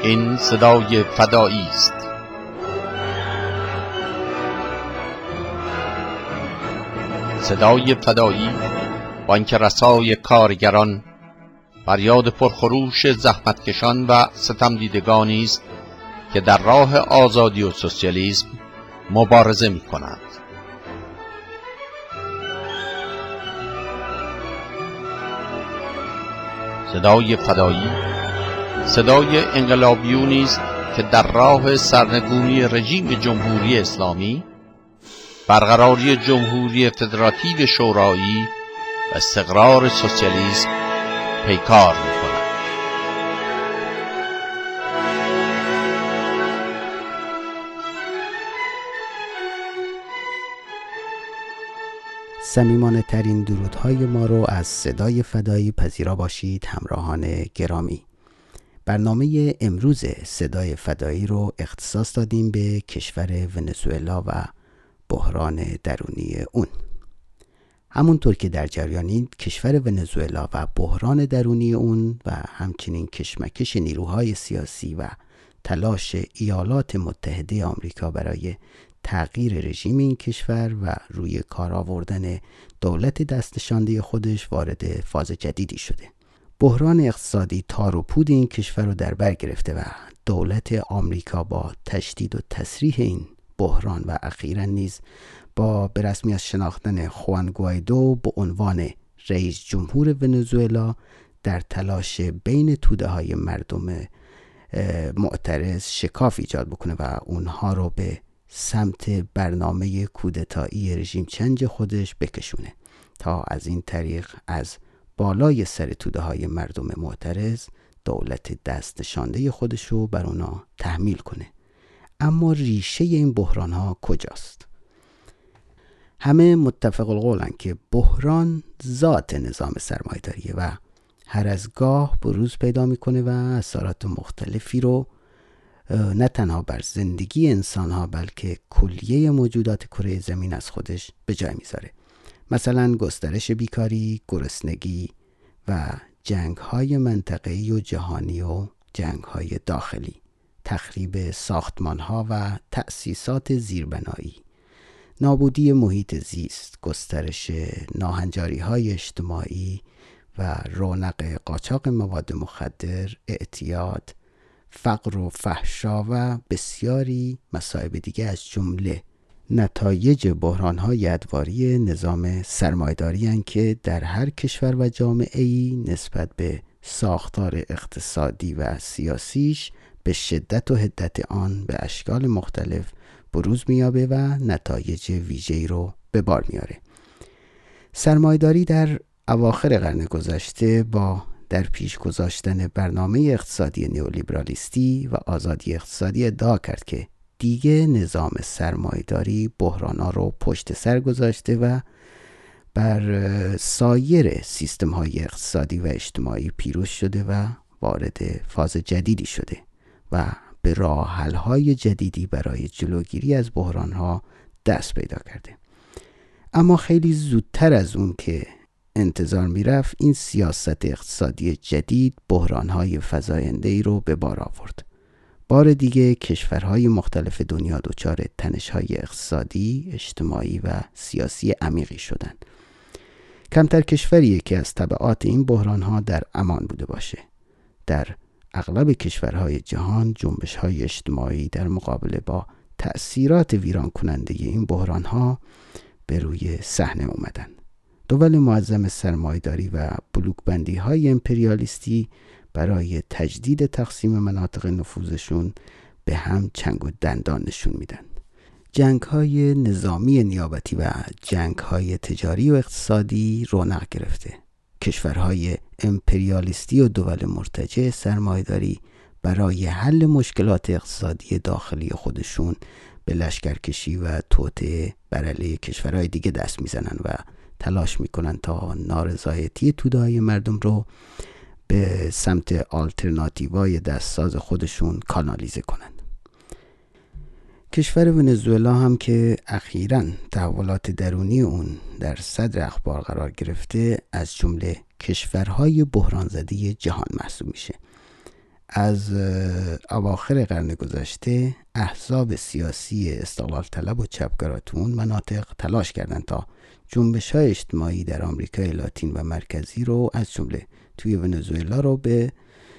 این صدای فدایی است. صدای فدایی بانک رسای کارگران، فریاد پرخروش زحمتکشان و ستمدیدگانی است که در راه آزادی و سوسیالیسم مبارزه می‌کنند. صدای فدایی صدای انقلابیونی است که در راه سرنگونی رژیم جمهوری اسلامی، برقراری جمهوری فدراتیو شورایی و استقرار سوسیالیسم پیکار می‌کند. صمیمانه ترین درودهای ما رو از صدای فدایی پذیرا باشید همراهان گرامی. برنامه امروز صدای فدایی رو اختصاص دادیم به کشور ونزوئلا و بحران درونی اون. همونطور که در جریانید، کشور ونزوئلا و بحران درونی اون و همچنین کشمکش نیروهای سیاسی و تلاش ایالات متحده آمریکا برای تغییر رژیم این کشور و روی کار آوردن دولت دستنشانده خودش وارد فاز جدیدی شده. بحران اقتصادی تار و پود این کشور رو در بر گرفته و دولت آمریکا با تشدید و تسریح این بحران و اخیراً نیز با به رسمیت شناختن خوان گوایدو به عنوان رئیس جمهور ونزوئلا در تلاش بین توده های مردم معترض شکاف ایجاد بکنه و اونها رو به سمت برنامه کودتایی رژیم چنج خودش بکشونه تا از این طریق از بالای سر توده های مردم معترض دولت دست نشانده خودش رو بر اونا تحمیل کنه. اما ریشه این بحران ها کجاست؟ همه متفق القولن که بحران ذات نظام سرمایه‌داریه و هر از گاه بروز پیدا میکنه و اثرات مختلفی رو نه تنها بر زندگی انسان ها بلکه کلیه موجودات کره زمین از خودش به جای میذاره. مثلا گسترش بیکاری، گرسنگی و جنگ های منطقه‌ای و جهانی و جنگ های داخلی، تخریب ساختمان ها و تأسیسات زیربنایی، نابودی محیط زیست، گسترش ناهنجاری های اجتماعی و رونق قاچاق مواد مخدر، اعتیاد، فقر و فحشا و بسیاری مصائب دیگه از جمله نتایج بحران‌های ادواری نظام سرمایه‌داری هستند که در هر کشور و جامعه‌ای نسبت به ساختار اقتصادی و سیاسیش به شدت و حدت آن به اشکال مختلف بروز می‌یابه و نتایج ویژه‌ای رو به بار میاره. سرمایه‌داری در اواخر قرن گذشته با در پیش گذاشتن برنامه اقتصادی نئولیبرالیستی و آزادی اقتصادی ادعا کرد که دیگه نظام سرمایه‌داری بحران‌ها رو پشت سر گذاشته و بر سایر سیستم‌های اقتصادی و اجتماعی پیروز شده و وارد فاز جدیدی شده و به راه حل‌های جدیدی برای جلوگیری از بحران‌ها دست پیدا کرده. اما خیلی زودتر از اون که انتظار میرفت، این سیاست اقتصادی جدید بحران‌های فزاینده‌ای رو به بار آورد. بار دیگه کشورهای مختلف دنیا دچار تنش‌های اقتصادی، اجتماعی و سیاسی عمیقی شدند. کمتر کشوریه که از تبعات این بحران‌ها در امان بوده باشه. در اغلب کشورهای جهان جنبش‌های اجتماعی در مقابله با تأثیرات ویران کننده این بحران‌ها به روی صحنه اومدن. دول معظم سرمایه‌داری و بلوک‌بندی‌های امپریالیستی برای تجدید تقسیم مناطق نفوذشون به هم چنگ و دندان نشون میدن. جنگ‌های نظامی نیابتی و جنگ‌های تجاری و اقتصادی رونق گرفته. کشورهای امپریالیستی و دول مرتجع سرمایه‌داری برای حل مشکلات اقتصادی داخلی خودشون به لشکرکشی و توطئه بر علیه کشورهای دیگه دست میزنن و تلاش میکنن تا نارضایتی توده‌های مردم رو به سمت آلترناتیوهای دستساز خودشون کانالیزه کنن. کشور ونزوئلا هم که اخیراً تحولات درونی اون در صدر اخبار قرار گرفته، از جمله کشورهای بحران زده جهان محسوب میشه. از اواخر قرن گذشته احزاب سیاسی استقلال طلب و چپگرا تو اون مناطق تلاش کردند تا جنبش‌های اجتماعی در آمریکای لاتین و مرکزی رو از جمله توی ونزوئلا رو به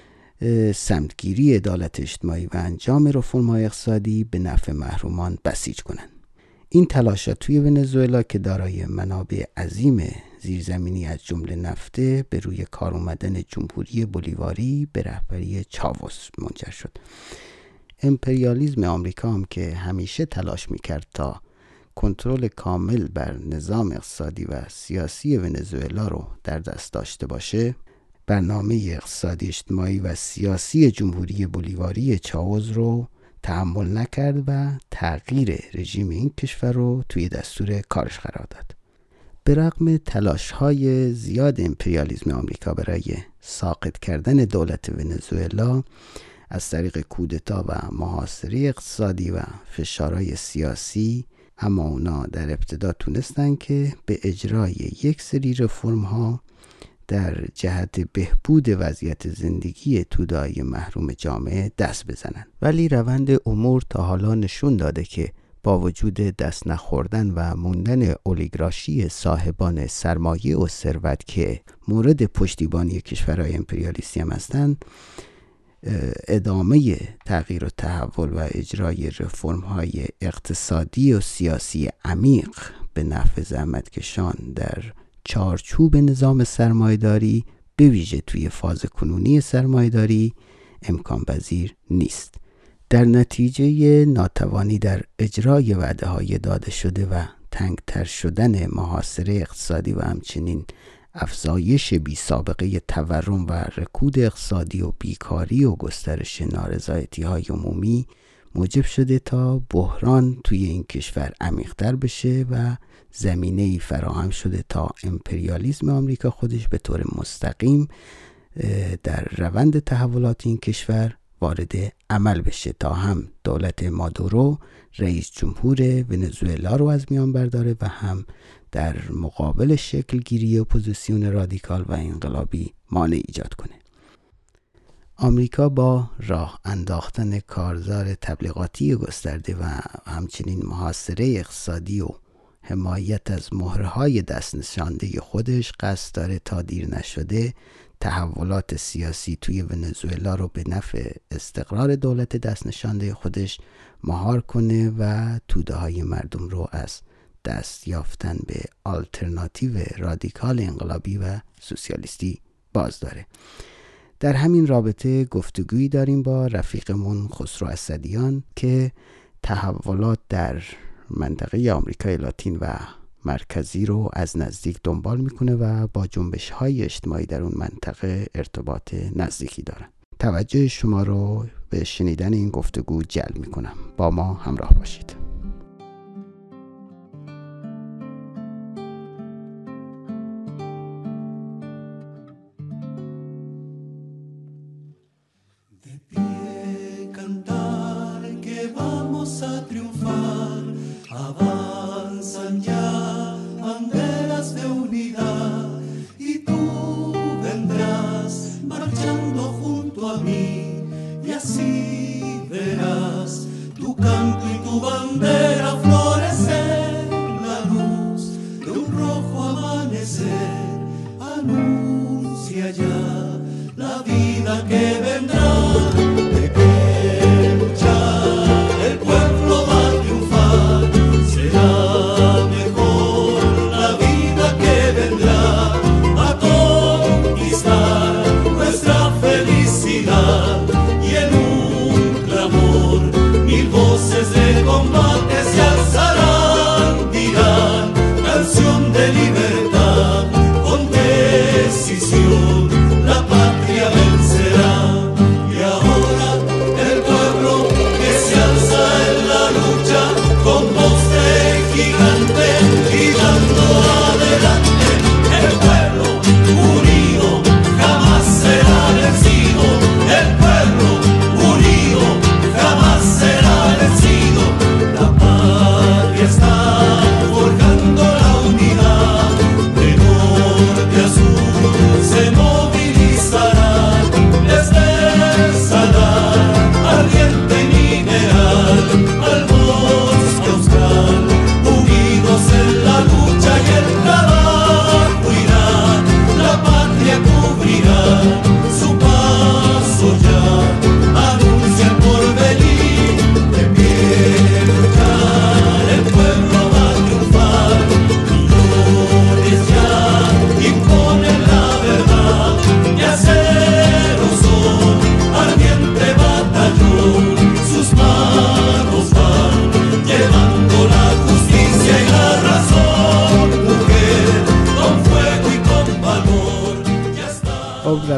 سمتگیری عدالت اجتماعی و انجام رفرم‌های اقتصادی به نفع محرومان بسیج کنند. این تلاشات توی ونزوئلا که دارای منابع عظیم زیرزمینی از جمله نفته به روی کار اومدن جمهوری بولیواری به رهبری چاوز منجر شد. امپریالیسم آمریکا هم که همیشه تلاش میکرد تا کنترل کامل بر نظام اقتصادی و سیاسی ونزوئلا رو در دست داشته باشه، برنامه اقتصادی اجتماعی و سیاسی جمهوری بولیواری چاوز رو تحمل نکرد و تغییر رژیم این کشور رو توی دستور کارش قرار داد. به رغم تلاش‌های زیاد امپریالیسم آمریکا برای ساقط کردن دولت ونزوئلا از طریق کودتا و محاصره اقتصادی و فشارهای سیاسی، اما اونا در ابتدا تونستن که به اجرای یک سری رفرم‌ها در جهت بهبود وضعیت زندگی توده‌های محروم جامعه دست بزنن. ولی روند امور تا حالا نشون داده که با وجود دست نخوردن و موندن اولیگارشی صاحبان سرمایه و ثروت که مورد پشتیبانی کشورهای امپریالیستی هم هستند، ادامه تغییر و تحول و اجرای رفرم‌های اقتصادی و سیاسی عمیق به نفع زحمتکشان در چارچوب نظام سرمایه‌داری به ویژه توی فاز کنونی سرمایه‌داری امکان پذیر نیست. در نتیجه ناتوانی در اجرای وعده‌های داده شده و تنگتر شدن محاصره اقتصادی و همچنین افزایش بی سابقه تورم و رکود اقتصادی و بیکاری و گسترش نارضایتی‌های عمومی موجب شده تا بحران توی این کشور عمیق‌تر بشه و زمینه‌ای فراهم شده تا امپریالیسم آمریکا خودش به طور مستقیم در روند تحولات این کشور وارد عمل بشه تا هم دولت مادورو رئیس جمهور ونزوئلا رو از میان برداره و هم در مقابل شکل گیری اپوزیسیون رادیکال و انقلابی مانع ایجاد کنه. آمریکا با راه انداختن کارزار تبلیغاتی گسترده و همچنین محاصره اقتصادی و حمایت از مهرهای دست نشانده خودش قصد داره تا دیر نشده تحولات سیاسی توی ونزوئلا رو به نفع استقرار دولت دست نشانده خودش مهار کنه و توده های مردم رو از دست یافتن به آلترناتیو رادیکال انقلابی و سوسیالیستی باز داره. در همین رابطه گفتگویی داریم با رفیقمون خسرو اسدیان که تحولات در منطقه آمریکای لاتین و مرکزی رو از نزدیک دنبال میکنه و با جنبش‌های اجتماعی در اون منطقه ارتباط نزدیکی داره. توجه شما رو به شنیدن این گفتگو جلب میکنم. با ما همراه باشید. Mil voces de combate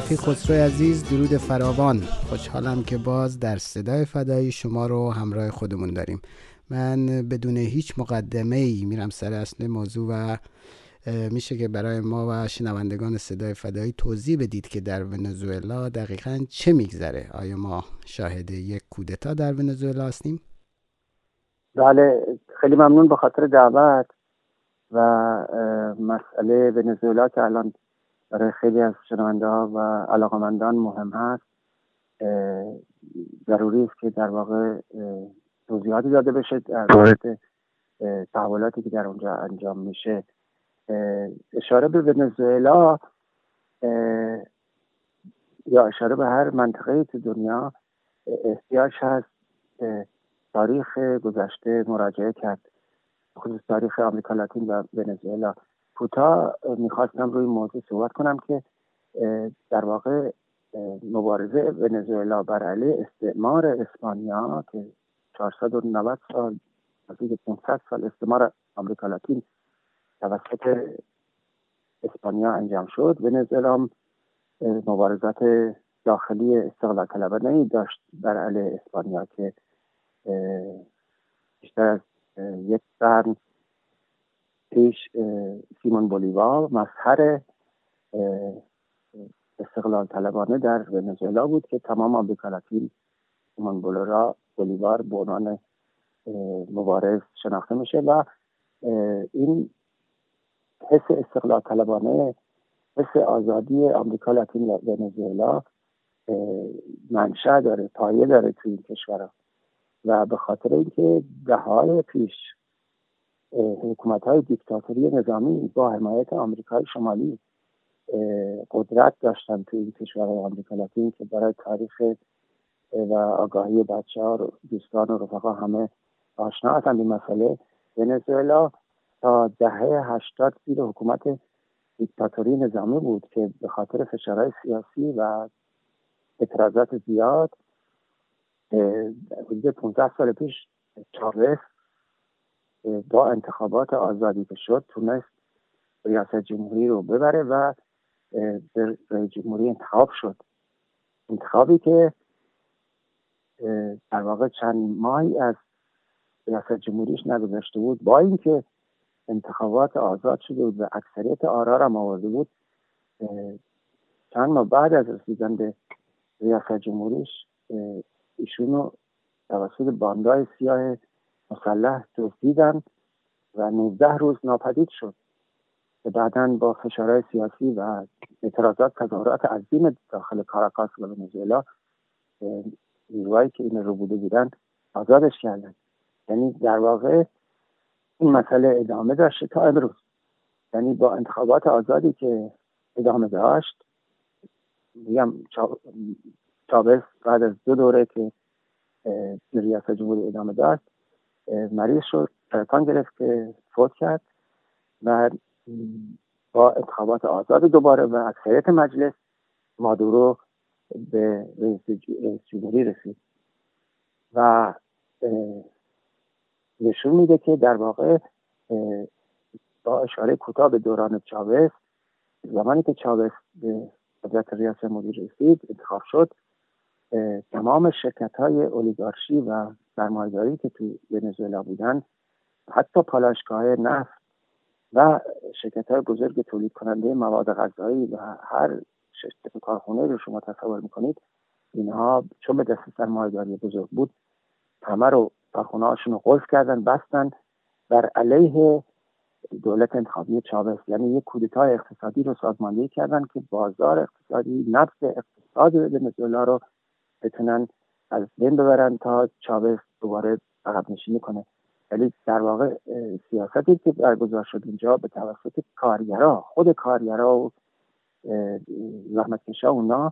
شوخی خسرو عزیز، درود فراوان. خوشحالم که باز در صدای فدایی شما رو همراه خودمون داریم. من بدون هیچ مقدمه‌ای میرم سر اصل موضوع و میشه که برای ما و شنوندگان صدای فدایی توضیح بدید که در ونزوئلا دقیقاً چه میگذره؟ آیا ما شاهد یک کودتا در ونزوئلا هستیم؟ بله، خیلی ممنون به خاطر دعوت. و مسئله ونزوئلا که الان برای خیلی از شنونده ها و علاقمندان مهم هست، ضروری است که در واقع توضیحاتی داده بشه در مورد تحولاتی که در اونجا انجام میشه. اشاره به ونزوئلا یا اشاره به هر منطقه تو دنیا احتیاج هست تاریخ گذشته مراجعه کرد، خصوص تاریخ آمریکا لاتین و ونزوئلا. کوتاه میخواستم روی موضوع صحبت کنم که در واقع مبارزه ونزوئلا بر علیه استعمار اسپانیا که 490 سال، نزدیک 500 سال استعمار آمریکا لاتین توسط اسپانیا انجام شد. ونزوئلا مبارزات داخلی استقلال طلبانه‌ای داشت بر علیه اسپانیا که بیشتر از یک قرن پیش سیمون بولیوار مظهر استقلال طلبانه در ونزوئلا بود که تمام آمریکا لاتین سیمون بولیوار به عنوان مبارز شناخته میشه و این حس استقلال طلبانه، حس آزادی آمریکا لاتین و ونزوئلا منشأ داره، پایه داره توی این کشورها و به خاطر اینکه دهه‌های پیش حکومت‌های دیکتاتوری نظامی با حمایت آمریکای شمالی قدرت داشتن توی این کشورهای آمریکا لاتین که برای تاریخ و آگاهی بچه‌ها، دوستان و رفقا همه آشنا هستند به مسئله. ونزوئلا تا دهه 80 زیر حکومت دیکتاتوری نظامی بود که به خاطر فشارهای سیاسی و اعتراضات زیاد حدود 15 سال پیش چاوز با انتخابات آزادی که شد تونست ریاست جمهوری رو ببره و به رئیس جمهوری انتخاب شد. انتخابی که در واقع چند ماهی از ریاست جمهوریش نگذشته بود، با اینکه انتخابات آزاد شده بود و اکثریت آرا را آورده بود، چند ماه بعد از رسیدن به ریاست جمهوریش ایشونو توسط باندای سیاه مسلح دزدیدن و 19 روز ناپدید شد که بعداً با فشارهای سیاسی و اعتراضات تظاهرات عظیم داخل کاراکاس و ونزوئلا نیروهایی که این رو بوده بودن آزادش کردن. یعنی در واقع این مسئله ادامه داشته تا امروز، یعنی با انتخابات آزادی که ادامه داشت. میگم چاوز بعد از 2 دوره که ریاست جمهوری ادامه داشت مریض شد، سرطان گرفت که فوت کرد و با انتخابات آزاد دوباره و اکثریت مجلس مادورو به رئیس جمهوری رسید و نشون میده که در واقع با اشاره کوتاه به دوران چاوز، زمانی که چاوز به قدرت ریاست جمهوری رسید، انتخاب شد، تمام شرکت‌های اولیگارشی و سرمایه‌داری که تو ونزوئلا بودن، حتی پالایشگاه نفت و شرکت‌های بزرگ تولید کننده مواد غذایی و هر شرکت کارخانه رو شما تصور می‌کنید، اینها چون به دست سرمایه‌داری بزرگ بود، همه رو کارخانه‌هاشون رو قلف کردن، بستن بر علیه دولت انتخابی چاوز. یعنی یک کودتای اقتصادی رو سازماندهی کردن که بازار اقتصادی، نبض اقتصاد ونزوئلا رو بتونن از بین ببرن تا چاوز دوباره عقب نشینی کنه. ولی در واقع سیاستی که برگزار شد اینجا به توسط کارگرا، خود کارگرا و زحمتکشا، اونا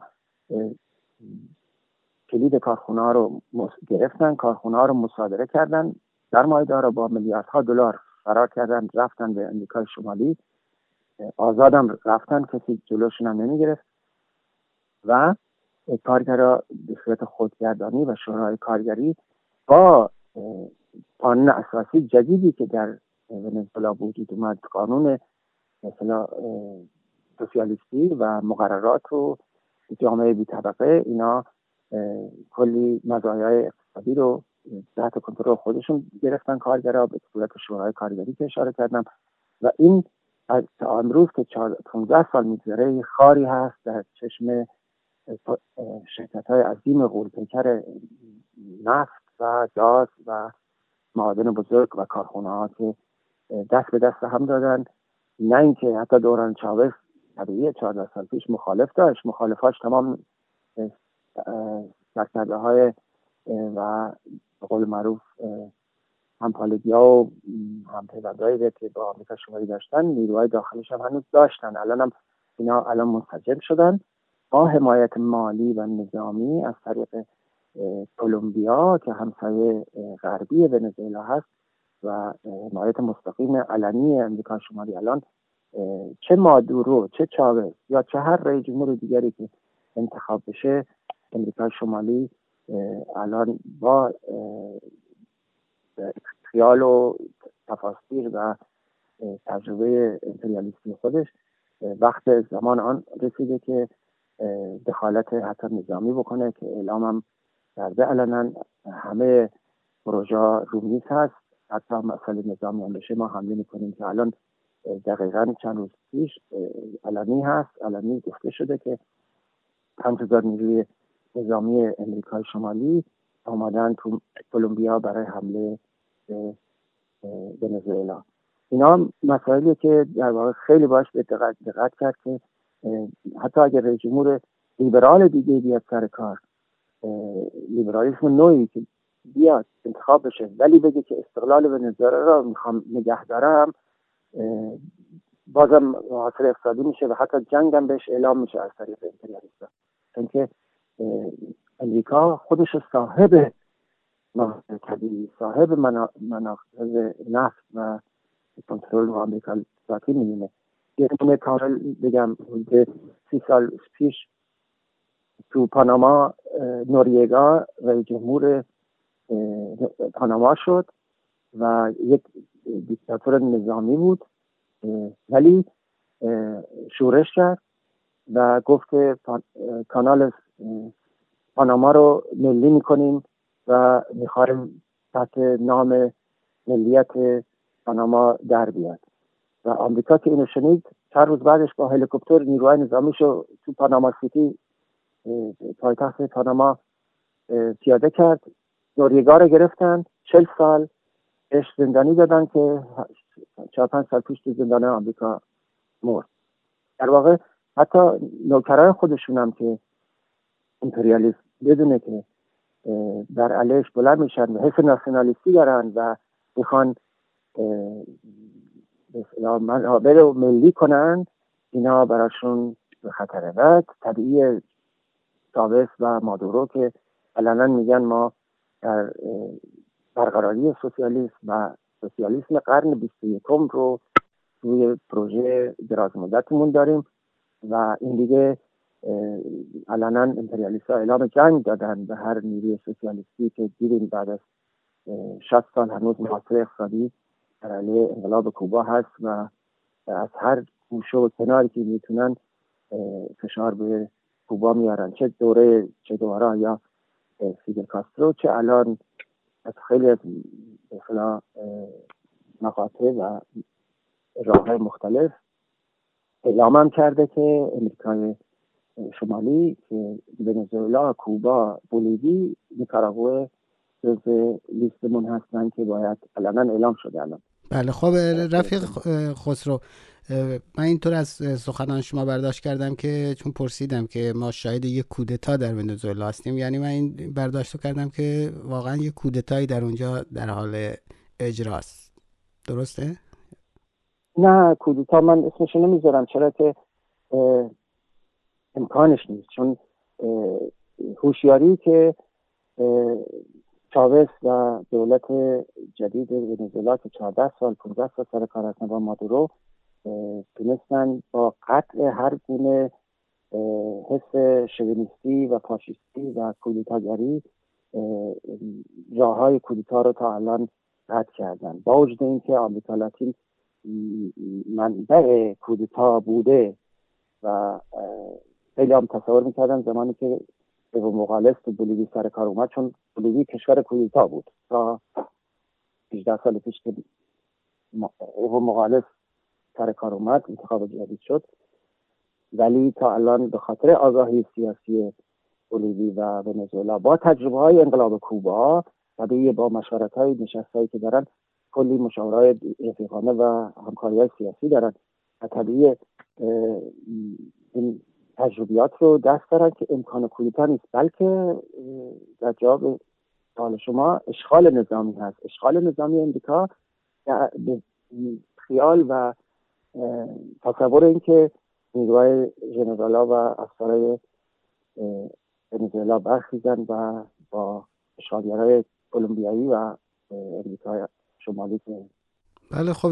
کلید کارخونه رو گرفتن، کارخونه رو مصادره کردن، سرمایه‌دارا رو با میلیاردها دلار فرار کردن، رفتن به امریکای شمالی، آزادم رفتن، کسی جلوشون هم نمیگرفت و کارگرا به صورت خودگردانی و شورای کارگری با قانون اساسی جدیدی که در ونزوئلا وجود اومد، قانون مثلا سوسیالیستی و مقررات و جامعه بی طبقه، اینا کلی مزایای اقتصادی رو تحت کنترل خودشون گرفتن کارگرها به صورت شورای کارگری که اشاره کردم. و این از تا امروز که 15 سال میگذره خاری هست در چشم شرکت‌های عظیم غول‌پیکر نفت و گاز و معادن بزرگ و کارخانه‌ها که دست به دست هم دادن. نه اینکه حتی دوران چاوز طبیعی 14 سال پیش مخالف داشت، مخالفاش تمام سرکرده‌های و به قول معروف همپالگی‌ها و همپیوندهایی که با آمریکا شمالی داشتن، نیروهای داخلیش هم هنوز داشتن. اینا منسجم شدن با حمایت مالی و نظامی از طریق کلمبیا که همسایه غربی ونزوئلا هست و حمایت مستقیم علنی امریکا شمالی. الان چه مادورو، چه چاوز یا چه هر رئیس جمهور دیگری که انتخاب بشه، امریکا شمالی الان با خیال و تفاسیر و تجربه امپریالیستی خودش وقت زمان آن رسیده که دخالت حتی نظامی بکنه که اعلام هم کرده علنا همه پروژه رو میز هست، حتی مسئله نظامی هم بشه ما حمله میکنیم که الان دقیقاً چند روز پیش علنی گفته شده که 5000 نیروی نظامی امریکای شمالی آمدن تو کلمبیا برای حمله به ونزوئلا. اینا مسائلی که در واقع خیلی باش به دقت کرد که حتی اگر رئیس جمهور لیبرال دیگه بیاد سر کار، لیبرالیسم نوعی که بیاد انتخاب بشه ولی بگه که استقلال ونزوئلا را میخوام نگه دارم، بازم حاصل اقتصادی میشه و حتی جنگ هم بهش اعلام میشه از طریق امپریالیست‌ها. چون که امریکا خودش صاحب منابع طبیعی، صاحب منابع نفت و کنترل آمریکا ذاتی می‌بینه. یه نمونه کامل بگم، حدود 30 سال پیش تو پاناما نوریگا رئیس جمهور پاناما شد و یک دیکتاتور نظامی بود، ولی شورش کرد و گفت که کانال پاناما رو ملی میکنیم و میخوایم تحت نام ملیت پاناما در بیاد. و آمریکا که اینو شنید چند روز بعدش با هلیکوپتر نیروهای نظامیشو تو پاناما سیتی پایتخت پاناما پیاده کرد، نوریگا رو گرفتن، 40 سال بهش زندانی دادن که 4-5 سال پیش تو زندان آمریکا مرد. در واقع حتی نوکرای خودشون هم که امپریالیست بدونه که در علیش بلند میشن و حس ناسیونالیستی دارن و میخوان منابع رو ملی کنن، اینا براشون به خطره. و طبیعی چاوز و مادورو که علنا میگن ما در برقراری سوسیالیسم و سوسیالیسم قرن 21 رو روی پروژه دراز مدتمون داریم و این دیگه علنا امپریالیست‌ها اعلام جنگ دادن به هر نیروی سوسیالیستی که دیدیم بعد از 60 سال هنوز محاصره اقتصادی در علیه انقلاب کوبا هست و از هر گوشه و کناری که میتونن فشار به کوبا میارن، چه دوره چه دوره یا فیدل کاسترو، چه الان از خیلی از مثلا مقاطع و راه‌های مختلف اعلام هم کرده که امریکای شمالی که ونزوئلا، کوبا، بولیوی، نیکاراگوئه جزء لیستمون هستن که باید علنا اعلام شده الان. بله. خب رفیق خسرو، من اینطور از سخنان شما برداشت کردم که چون پرسیدم که ما شاهد یک کودتا در ونزوئلا هستیم، یعنی من این برداشت رو کردم که واقعا یک کودتایی در اونجا در حال اجراست. درسته؟ نه، کودتا من اسمش نمیذارم، چرا که امکانش نیست. چون هوشیاری که چاوز و دولت جدید ونزوئلا که 14 سال 15 سال سر کار هستن با مادورو تونستن با قطع هر گونه حس شوینیستی و فاشیستی و کودتاگری راههای کودتا رو تا الان قطع کردن، با وجود اینکه آمریکا لاتین منبع کودتا بوده و خیلی هم تصور میکردن زمانی که اِوو موراله تو بولیوی سر کار اومد، چون بولیوی کشور کودتا بود تا 18 سال پیش که اِوو موراله سر کار اومد، انتخاب جدید شد، ولی تا الان به خاطر آگاهی سیاسی بولیوی و ونزوئلا با تجربه های انقلاب کوبا و با مشورت های نشستایی که دارن، کلی مشاورهای رفیقانه و همکاری های سیاسی دارن و طبیعی این تجربیات رو دست دارن که امکان کودتا نیست، بلکه در جواب سوال شما اشغال نظامی هست. اشغال نظامی امریکا به خیال و تصور این که نیروهای ژنرالا و افسرهای ونزوئلا برخیزن و با اشغالگرای کلمبیایی و امریکای شمالی کنن. بله خب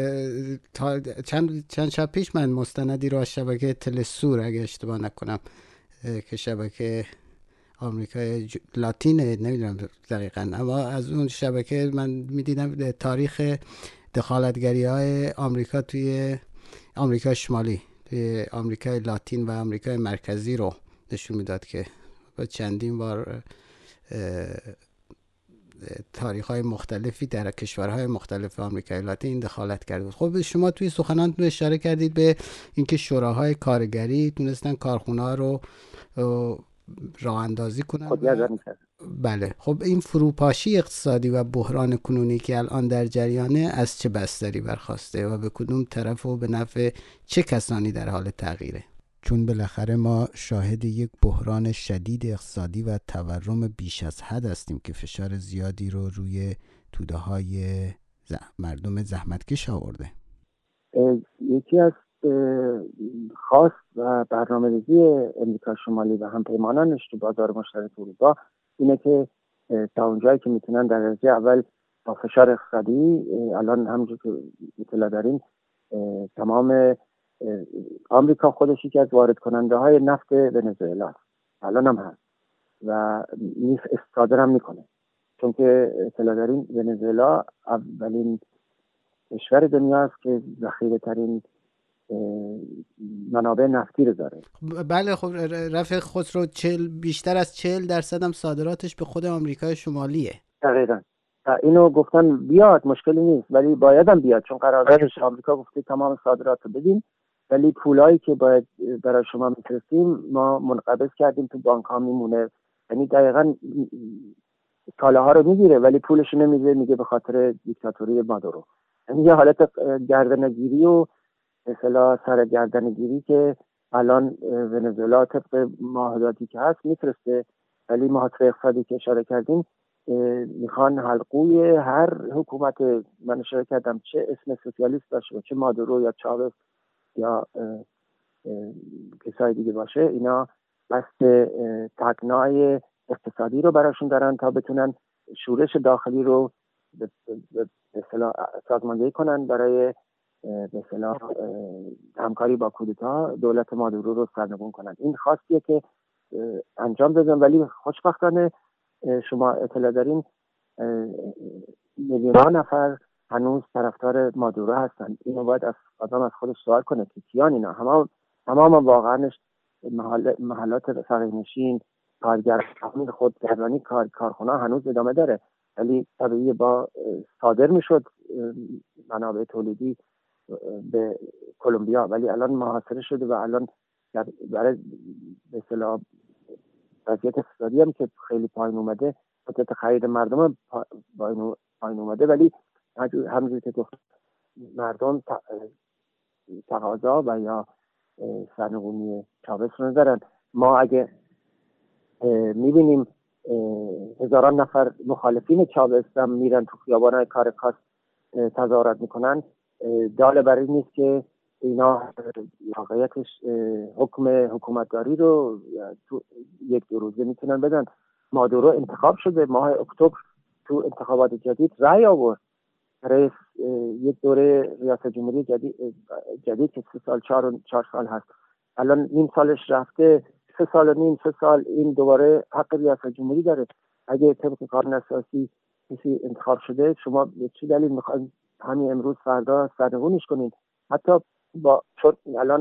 چند شب پیش من مستندی رو از شبکه تلسور اگه اشتباه نکنم که شبکه آمریکای لاتینه، نمیدونم دقیقاً، اما از اون شبکه من میدیدم تاریخ دخالتگری های آمریکا توی آمریکا شمالی، توی آمریکای لاتین و آمریکای مرکزی رو نشون میداد که با چندین بار تاریخ‌های مختلفی در کشورهای مختلف آمریکای لاتین دخالت کرده بود. خب شما توی سخنانتون اشاره کردید به اینکه شوراهای کارگری تونستن کارخونه‌ها رو راه اندازی کنن. بله خب این فروپاشی اقتصادی و بحران کنونی که الان در جریانه از چه بستری برخواسته و به کدوم طرف و به نفع چه کسانی در حال تغییره؟ چون بالاخره ما شاهد یک بحران شدید اقتصادی و تورم بیش از حد هستیم که فشار زیادی رو روی توده‌های مردم زحمتکش آورده. یکی از خاص و برنامه‌ریزی امریکا شمالی و همپیمانانش تو بازار مشترک اروپا اینه که تا اونجایی که میتونن در درجه اول با فشار اقتصادی، الان همونجور که اطلاع دارین تمام آمریکا خودش یکی از وارد کننده های نفت ونزوئلا الان هم هست و صادر هم میکنه، چون که اطلاع دارین ونزوئلا اولین کشور دنیا است که ذخیره ترین منابع نفتی رو داره. بله خب رفیق خسرو بیشتر از 40% هم صادراتش به خود آمریکای شمالیه. دقیقاً. اینو گفتن بیاد مشکلی نیست، ولی باید هم بیاد، چون قراردادش آمریکا گفته تمام صادرات رو بدین، ولی پولایی که باید برای شما میفرستیم ما منقبض کردیم تو بانک ها میمونه. یعنی دقیقاً کالاها رو میگیره ولی پولش رو نمیده، میگه به خاطر دیکتاتوری مادورو. یعنی یه حالت گردنگیری و مثلا سرگردنگیری که الان ونزوئلا طبق معاهداتی که هست میفرسته، ولی محاسبه اقتصادی که اشاره کردیم میخوان حلقوی هر حکومت، من اشاره کردم چه اسم سوسیالیست باشه چه مادورو یا چاوز یا کسای دیگه باشه، اینا بست تکنای اقتصادی رو براشون دارن تا بتونن شورش داخلی رو به اصطلاح سازماندهی کنن برای به اصطلاح همکاری با کودتا دولت مادورو رو سرنگون کنن. این خواستیه که انجام بدن، ولی خوشبختانه شما اطلاع دارین میلیون‌ها نفر هنوز طرفدار مادورو هستن. اینو باید آدم از خودش سوال کنه که کیان اینا؟ همه واقعاش محلات فقیرنشین، کارگر خودگردانی، کارخونه هنوز ادامه داره، ولی طبیعی با صادر میشد منابع تولیدی به کلمبیا، ولی الان محاصره شده و الان برای به اصطلاح وضعیت اقتصادی هم که خیلی پایین اومده، قدرت خرید مردم پایین اومده، ولی همونجوری که گفت مردم تقاضا و یا سرنگونی چاوز رو ندارن. ما اگه میبینیم هزاران نفر مخالفین چاوز هم میرن تو خیابان‌های کارکاس تظاهرات میکنن، دال بر این نیست که اینا واقعیتش حکم حکومتداری رو تو یک دو روزه میتونن بدن. مادورو انتخاب شده ماه اکتبر تو انتخابات جدید رأی آورد برای یک دوره ریاست جمهوری جدید که 4 سال هست. الان نیم سالش رفته، 3 سال و نیم این دوباره حق ریاست جمهوری داره. اگه طبق قانون اساسی کسی انتخاب شده، شما به چه دلیل میخواید همین امروز فردا سرنگونیش کنین؟ حتی با چون الان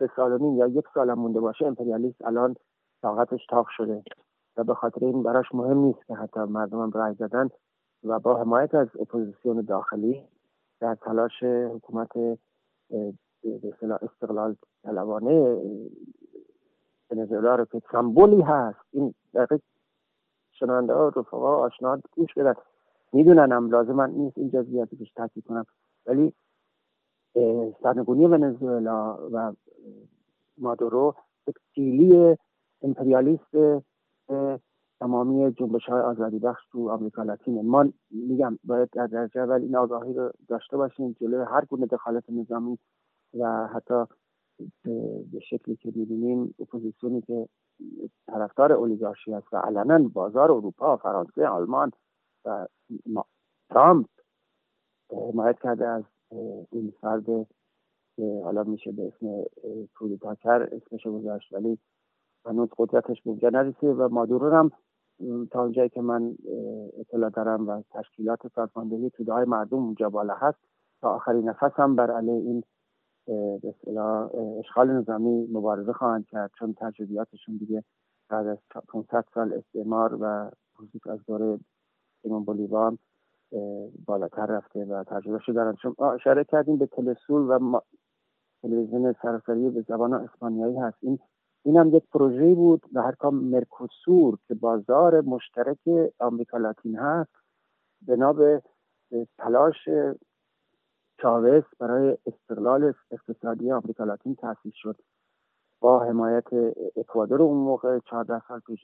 3 سال و نیم یا 1 سال هم مونده باشه امپریالیست الان طاقتش تاق شده و به خاطر این براش مهم نیست که حتی مردم رای دادن و با حمایت از اپوزیسیون داخلی در تلاش حکومت به اصطلاح استقلال طلبانه ونزوئلا رو که سمبولی هست، این دقیق شنونده ها رفقا آشنا گوش بدن میدوننم، لازم من نیست این جزئیاتی که تاکید کنم، ولی سرنگونی ونزوئلا و مادورو تکتیلی امپریالیست تمامی جنبش‌های آزادی بخش تو آمریکا لاتینه. ما میگم باید در درجه اول این آگاهی رو داشته باشیم جلوی هر گونه دخالت نظامی و حتی به شکلی که می‌بینیم اپوزیسیونی که طرفدار اولیگارشی است و علنا بازار اروپا، فرانسه، آلمان و ترامپ حمایت کرده از این فرد که حالا میشه به اسم کودتاگر اسمش گذاشت، ولی هنوز قدرتش به اونجا نرسیده و مادورو هم تا اونجایی که من اطلاع دارم و تشکیلات سازماندهی توده‌های مردم اونجا بالا هست تا آخرین نفس هم بر علیه این به اصطلاح اشغال نظامی مبارزه خواهند کرد، چون تجربیاتشون دیگه بعد از 500 سال استعمار و خصوص از دوره سیمون بولیوار بالاتر رفته و تجربهشو دارن. چون اشاره کردیم به تلسول و تلویزیون سراسری به زبان اسپانیایی هست، این هم یک پروژه‌ای بود و هر کام مرکوسور که بازار مشترک آمریکا لاتین هست بنا به تلاش چاوز برای استقلال اقتصادی آمریکا لاتین تأسیس شد با حمایت اکوادور اون موقع 14 سال پیش،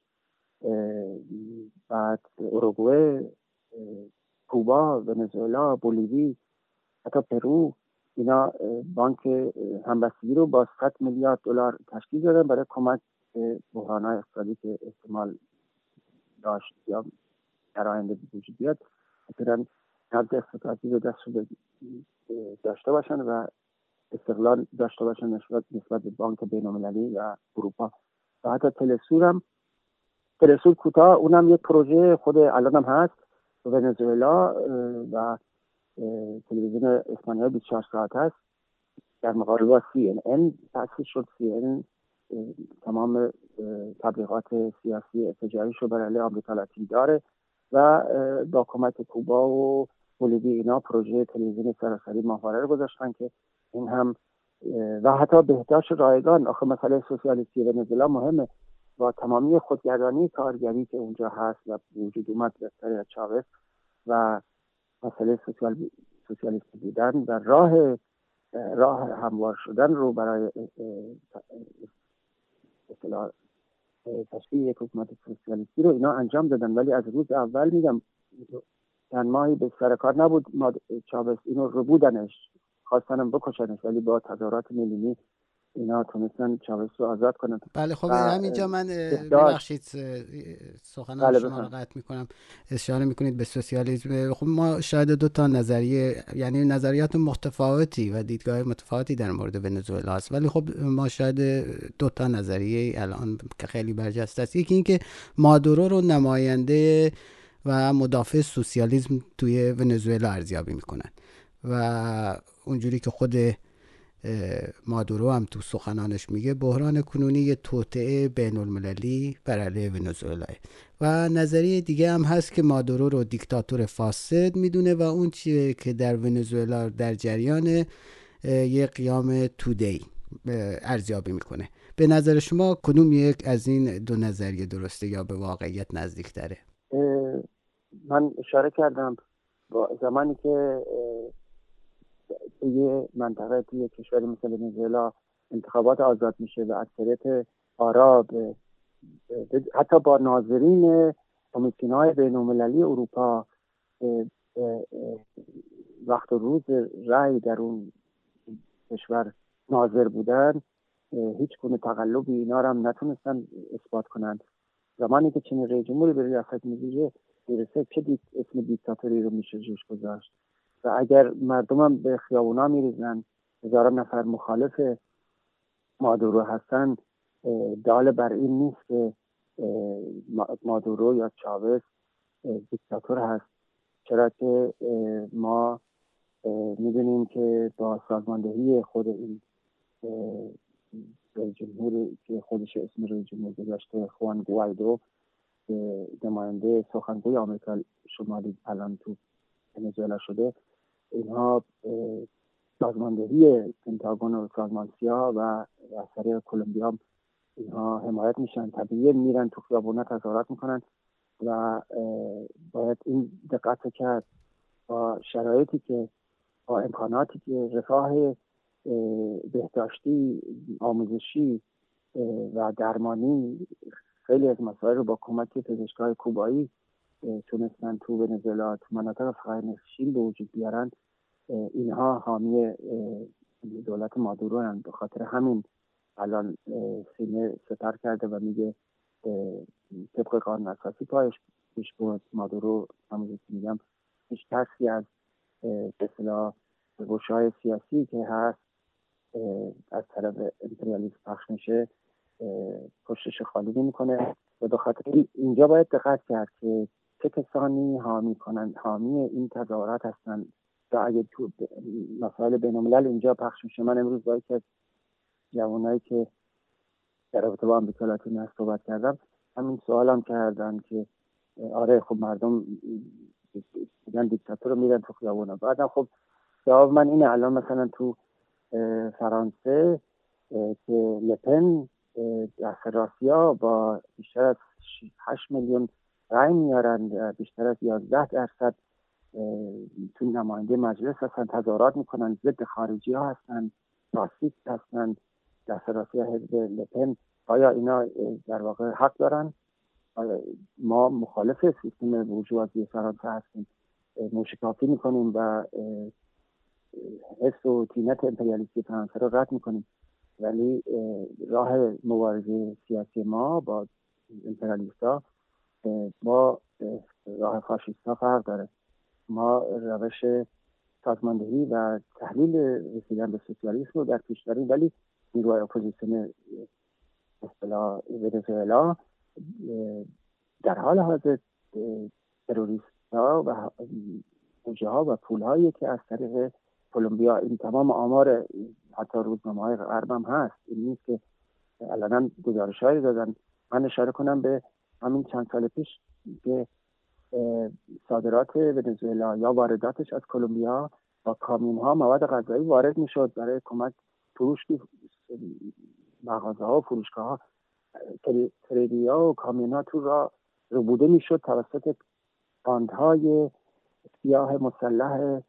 بعد اوروگوئه، کوبا، ونزوئلا، بولیوی، حتی پرو، اینا بانک همبستگی رو با 100 میلیارد دلار تشکیل دادن برای کمک به بحران‌های اقتصادی که احتمال داشت یا در آینده وجود بیاد، بتونن نبض اقتصادی رو دست داشته باشن و استقلال داشته باشن نسبت به بانک بین‌المللی و اروپا. و حتی تلسور کوتاه اونم یک پروژه خود الانم هست ونزوئلا و تلویزیون اسپانیایی 24 ساعت هست در مقابل با CNN تأسیس شد. CNN تمام تبلیغات سیاسی اتجاهیش رو برای علیه آمریکا لاتین داره و با کمک کوبا و بولیوی اینا پروژه تلویزیون سراسری ماهواره رو گذاشتن که این هم و حتی بهداشت رایگان. آخه مسئله سوسیالیستی ونزوئلا مهمه، با تمامی خودگردانی کارگری که اونجا هست و وجود اومد به چاوز و مسئله سوسیالیستی بودن و راه هموار شدن رو برای اصطلاح تشکیل یک حکومت سوسیالیستی رو اینا انجام دادن، ولی از روز اول میگم چند ماهی به سر کار نبود چاوز اینو رو بودنش خواستنم بکشنش، ولی با تظاهرات میلیونی اینا تونستن چاوز رو آزاد کنن. بله خب همینجا من ببخشید سخنان شما رو قطع میکنم، اشاره میکنید به سوسیالیسم. خب ما شاید دو تا نظریه، یعنی نظریات متفاوتی و دیدگاه متفاوتی در مورد ونزوئلا است، ولی خب ما شاید دو تا نظریه الان که خیلی برجسته است. یکی این که مادورو رو نماینده و مدافع سوسیالیسم توی ونزوئلا ارزیابی میکنن و اونجوری که خود مادورو هم تو سخنانش میگه بحران کنونی توطئه بین المللی بر علیه ونزوئلا. و نظریه دیگه هم هست که مادورو رو دیکتاتور فاسد میدونه و اون چیه که در ونزوئلا در جریان یک قیام توده‌ای ارزیابی میکنه. به نظر شما کدوم یک از این دو نظریه درسته یا به واقعیت نزدیک تره؟ من اشاره کردم با زمانی که توی منطقه توی کشوری مثل ونزوئلا انتخابات آزاد میشه و اکثریت آرا حتی با ناظرین کمیسیون‌های بین‌المللی اروپا وقت و روز رأی در اون کشور ناظر بودن، هیچ گونه تقلبی اینا رو هم نتونستن اثبات کنند. زمانی که چنین رئیس جمهوری به ریاست میرسه چه اسم دیکتاتوری رو میشه جوش گذاشت؟ و اگر مردم هم به خیابونا میریزن، هزاران نفر مخالف مادورو هستن، دال بر این نیست که مادورو یا چاوز دیکتاتور هست، چرا که ما میدونیم که با سازماندهی خود این رئیس جمهوری که خودش اسم رئیس جمهور گذاشته، خوان گوایدو، نماینده سخنگوی آمریکا شمالی الان تو ونزوئلا شده، اینها سازماندهی پنتاگون و سازمان سیا و از طریق کلمبیا اینها حمایت میشن، طبیعیه میرن تو خیابونا تظاهرات میکنن و باید این دقت کرد با شرایطی که با امکاناتی که رفاه بهداشتی، آموزشی و درمانی، خیلی از مسائل رو با کمک پزشکای کوبایی تونستن تو ونزوئلا تو مناطق فقیرنشین به وجود بیارن. اینها حامی دولت مادورو هستند. به خاطر همین الان سینه سپر کرده و میگه طبق قانون اساسی پایش پیش برد. مادورو همونجوری که میگم هیچ ترسی از به اصطلاح گوشه‌های سیاسی که هست از طرف امپریالیسم پخش میشه پشتش خالی نمی‌کنه و به خاطر اینجا باید دقت کرد که چه کسانی حامی این تظاهرات هستن و اگه تو مسائل بین‌الملل اینجا پخش میشه. من امروز با یکی از جوانایی که در رابطه با آمریکا لاتین هست صحبت کردم، همین سوالم کردن که آره خب مردم میگن دیکتاتور رو میرن تو خیابونا. بعدم خب جواب من اینه الان مثلا تو فرانسه که لپن دستراسیا با بیشتر از 8 میلیون رای میارن، بیشتر از 11% تو نماینده مجلس هستن، تظاهرات میکنن، ضد خارجی ها هستن، راسیست هستن. دستراسیا حزب لپن، آیا اینا در واقع حق دارن؟ ما مخالف سیستم بورژوازی فرانسه هستیم، موشکافی میکنیم و حس و طینت امپریالیستی فرانسه رو رد میکنیم، ولی راه مبارزه سیاسی ما با امپریالیستا با راه فاشیستا فرق داره. ما روش سازماندهی و تحلیل رسیدن به سوسیالیسم رو در پیش داریم، ولی نیروهای اپوزیسیون اصطلاح ونزوئلا در حال حاضر تروریست‌ها و بودجه‌ها و پول‌هایی که از طریق کلمبیا، این تمام آمار حتی روزنامه‌های غرب هم هست، این نیست که الان گزارش‌هایی دادن. من اشاره کنم به همین چند سال پیش که صادرات ونزوئلا یا وارداتش از کلمبیا با کامیون‌ها مواد غذایی وارد می‌شد برای کمک فروش مغازه‌ها و فروشگاه‌ها. تریدیا و کامیون‌ها تو را ربوده می‌شد توسط باندهای سیاه مسلح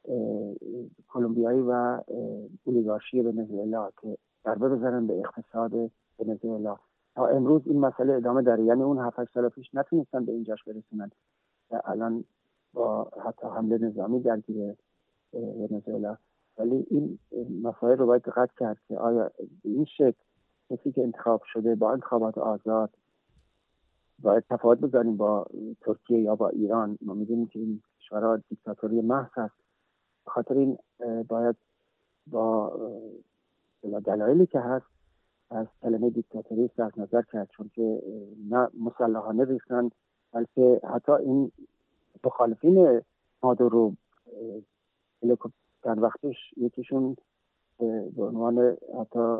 کلمبیایی و اولیگارشی ونزوئلا که ضربه بزنن به اقتصاد ونزوئلا. تا امروز این مسئله ادامه داره، یعنی اون 7-8 سال پیش نتونستن به اینجاش برسونن و الان با حتی حمله نظامی درگیر ونزوئلا. ولی این مسائل رو باید دقت کرد که آیا این شکل کسی که انتخاب شده با انتخابات آزاد باید تفاوت بذاریم با ترکیه یا با ایران. ما می‌دونیم که این کشورها دیکتاتوری محض هست، به خاطر این باید با دلایلی که هست از کلمه دیکتاتوری صرف نظر کرد، چون که نه مسلحانه ریختن، بلکه حتی این مخالفین مادورو هلیکوپتر وقتش یکیشون به عنوان حتی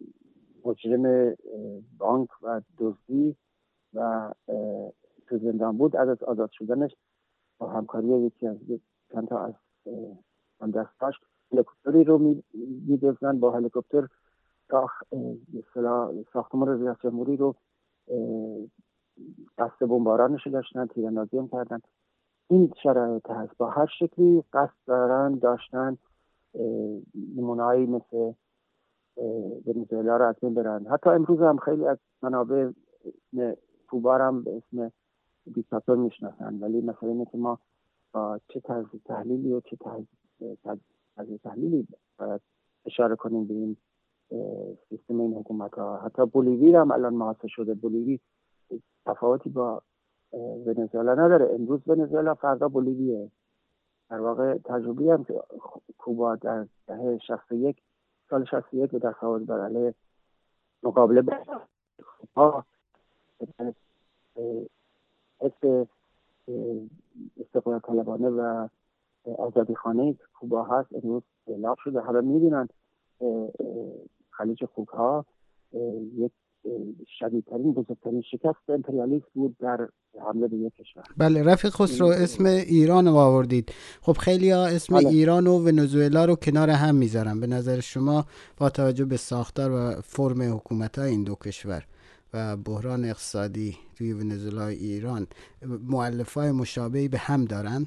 مجرم بانک و دزدی و تو زندان بود، از آزاد شدنش با همکاری یکی از چند تا از همدستاش هلیکوپتری رو می‌دزدن، با هلیکوپتر ساختمان ریاست جمهوری رو قصد بمبارانش داشتن، تیراندازی هم کردن. این شرایط هست، با هر شکلی قصد داشتن نمونه‌هایی مثل ونزوئلا رو از بین برن. حتی امروز هم خیلی از منابع اسم کوبا هم به اسم دیکتاتور میشناسن، ولی مثلا اینه که ما با چه طرز تحلیلی و چه طرز تحلیلی باید اشاره کنیم به این سیستم این حکومت‌ها. حتی بولیوی هم الان محاصره شده. بولیوی تفاوتی با ونزوئلا نداره، امروز ونزوئلا فردا بولیویه. در واقع تجربی هم که کوبا در دهه 61 سال 61 به دست آورد بر علیه مقابله با حس استقلال طلبانه و آزادی خانه کوبا هست، امروز اعلام شده. همه می‌دونن خلیج خوک‌ها یک شدیدترین بزرگترین شکست امپریالیسم بود در حمله به یک کشور. بله رفیق خسرو، اسم ایران رو آوردید. خب خیلی ها اسم ایران و ونزوئلا رو کنار هم میذارن. به نظر شما با توجه به ساختار و فرم حکومت‌های این دو کشور و بحران اقتصادی توی ونزوئلا و ایران مؤلفه‌های مشابهی به هم دارن؟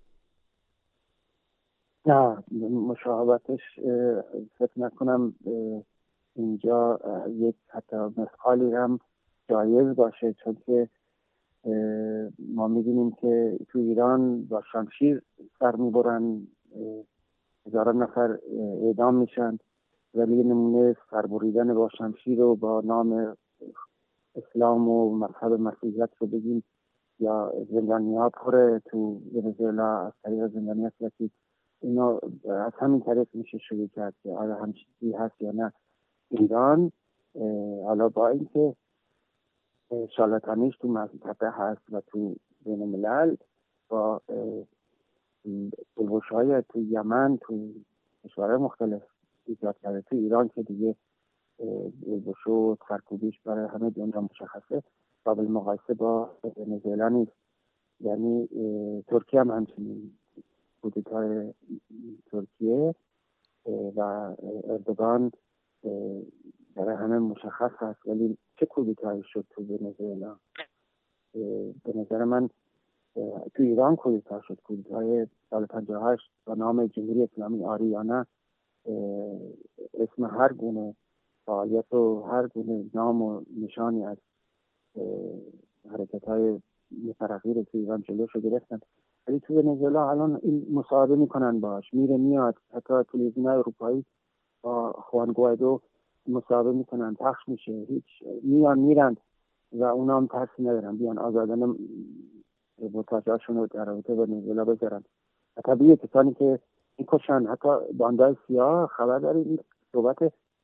نه، مشابهتش فکر نکنم اینجا یک حتی مثالی هم جایز باشه، چون که ما می‌دونیم که تو ایران با شمشیر سر می‌برن، هزاران نفر اعدام میشن، ولی نمونه سربریدن با شمشیر رو با نام اسلام و مذهب مسیحیت رو بگیم، یا زندانیات پره تو ونزوئلا از طریق زندانیات که اینا از همین طریق میشه شروع کرد که آیا هم چیزی هست یا نه. ایران حالا با اینکه شالاتانیش تو منطقه هست و تو بین الملل با بلوش‌های تو یمن تو کشورهای مختلف ایجاد کرده، تو ایران که دیگه بلوش و ترکوبیش برای همه دنیا مشخصه، قابل مقایسه با ونزوئلا نیست. یعنی ترکیه هم همچنین، کودتای ترکیه و اردوغان برای همه مشخص هست، ولی چه کودتایی شد تو ونزوئلا؟ به نظر من تو ایران کودتا شد، کودتای سال 58 با نام جمهوری اسلامی آریانا، اسم هر گونه فعالیت و هر گونه نام و نشانی از حرکت‌های مترقی رو تو ایران جلوش رو گرفتن. ولی تو ونزوئلا الان این مصاحبه میکنن باش، میره میاد، حتی تلویزیون اروپایی با خوان گوایدو مصاحبه میکنن، پخش میشه، هیچ میان میرن و اونا هم ترسی ندارن بیان آزادانه رپورتاژهاشون رو در رابطه با ونزوئلا بذارن. طبیعیه کسانی که میکشن، حتی باندای سیاه خبر دارید این صحبت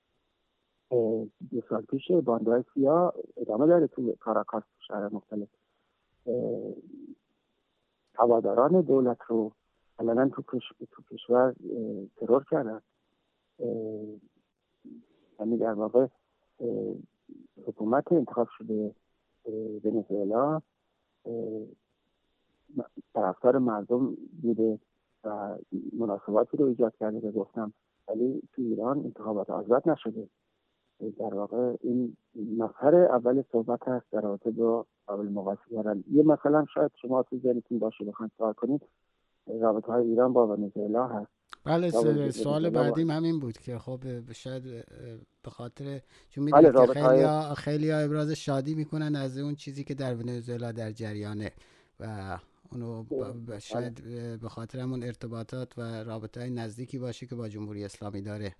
2 سال پیش باندای سیاه ادامه داره تو کاراکاس شهر مختلف، هواداران دولت رو علنا تو کشور ترور کردن. یعنی در واقع حکومت انتخاب شده ونزوئلا طرفدار مردم بوده و مناسباتی رو ایجاد کرده که گفتم، ولی تو ایران انتخابات آزاد نشده. در واقع این مظهر اول صحبت هست در رابطه با قابل مقایسه کردن. یه مثلا شاید شما تو ذهنتون باشه بخواید سوال کنید، رابطه های ایران با ونزوئلا هست. بله، سوال بعدیم همین بود که خب شاید به خاطر چون بله میدونید که خیلی ها ابراز شادی میکنن از اون چیزی که در ونزوئلا در جریانه و اونو شاید به خاطر همون ارتباطات و رابطه های نزدیکی باشه که با جمهوری اسلامی داره.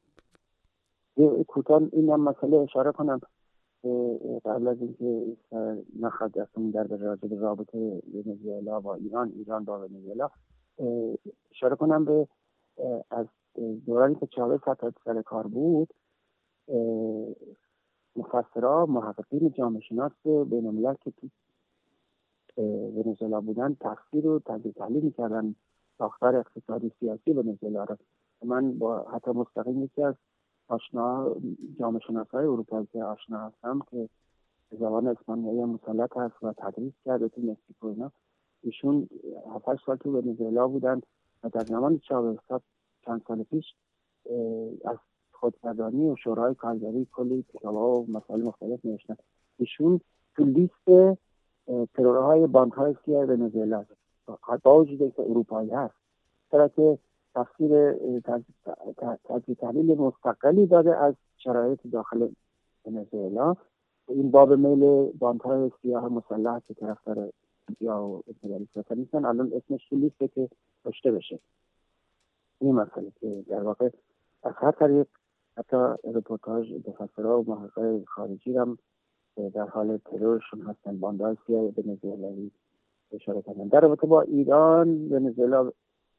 کوتاه این هم مسئله اشاره کنم قبل از اینکه نخواهد دستمون در راجع به رابطه ونزوئلا با ایران با ونزوئلا اشاره کنم به از دورانی که چاوز سر کار بود، مفسرها، محققین جامعه شناس بین الملل که تو ونزوئلا بودن تفسیر و تجزیه تحلیل می‌کردن ساختار اقتصادی سیاسی ونزوئلا را. من با حتی مستقیم یکی از آشنا جامعه شناسای اروپایی که آشنا هستم که زبان اسپانیایی مسلط هست و تدریس کرده تو مکزیکو، اینا ایشون 7 سال تو ونزوئلا بودن و در زمان چاوز چند سال پیش از خودپردانی و شورای کارگری کلی کتاب‌ها و مسائل مختلف نوشتن. ایشون تو لیست ترورهای بانک‌های سیاه ونزوئلا با وجود که اروپایی هست، چرا که تفسیر تجزیه تحلیل مستقلی داده از شرایط داخل ونزوئلا. این باب میل بانک‌های سیاه مسلح که طرفدار یا امپریالیسم نیستن الان اسمش تو لیسته که داشته بشه. این مسئله که در واقع از هر طریق حتی رپورتاج مفسرها و محققای خارجی هم در حال ترورشون هستن، باندهای سیاه ونزوئلایی اشاره کردن. در رابطه با ایران ونزوئلا